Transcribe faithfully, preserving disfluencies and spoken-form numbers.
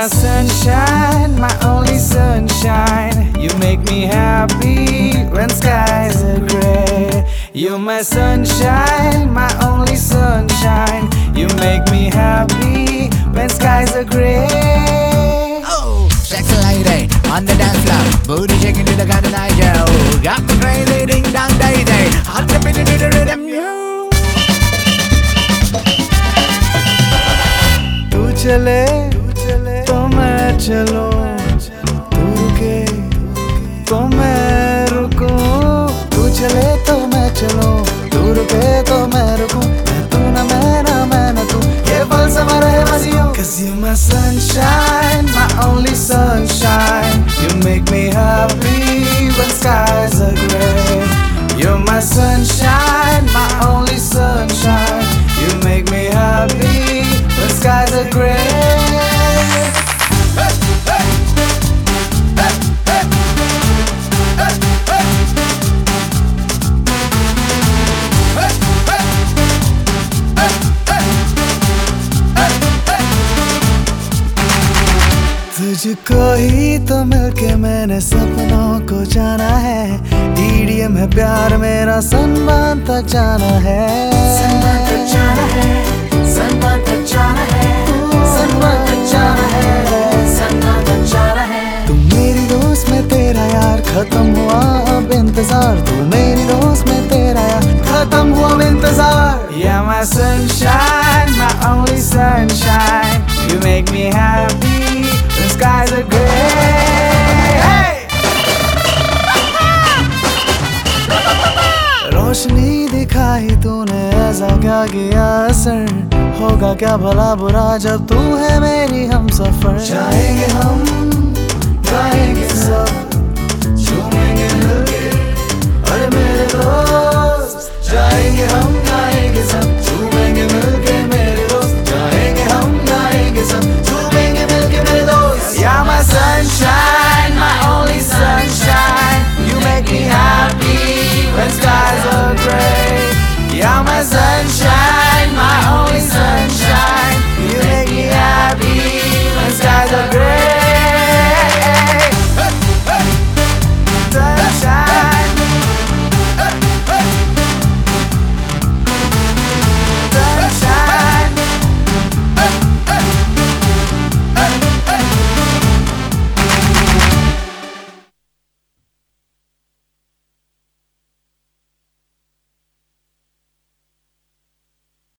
my sunshine, my only sunshine. You make me happy when skies are gray. You're my sunshine, my only sunshine. You make me happy when skies are gray. Oh, sexy lady on the dance floor, booty shaking to the kind of night show. Got me crazy, ding dong daisy, hot to beat to the rhythm, you. तू चले तो मैं चलूं, तू रुके तो मैं रुकूं. तू चले तो मैं चलूं, तू रुके तो मैं रुकूं. मैं तू ना मैं ना मैं ना तू, ये फलसफा रहे मज़ियों. 'Cause you're my sunshine, my only sunshine. You make me happy when skies are gray. You're my sunshine, my only sunshine. You make me happy when skies are gray. तुझको ही तो मिलके मैंने सपनों को जाना है. ईडीएम है प्यार मेरा, सनमान तक जाना है. सनमान तक जाना है, सनमान तक जाना है, सनमान तक जाना है, सनमान तक जाना है. तू मेरी दोस्त में तेरा यार, खत्म हुआ अब इंतजार. तू मेरी दोस्त में तेरा यार, खत्म हुआ अब इंतजार. Yeah, my sunshine, my only sunshine. You make me happy when skies are gray. Hey! रोशनी दिखाई तूने, ऐसा क्या किया असर? होगा क्या भला बुरा जब तू है मेरी हम सफर. जाएंगे हम, गाएंगे सब, झूमेंगे मिलके, अरे मेरे दोस्त. जाएंगे हम, गाएंगे सब, झूमेंगे मिलके.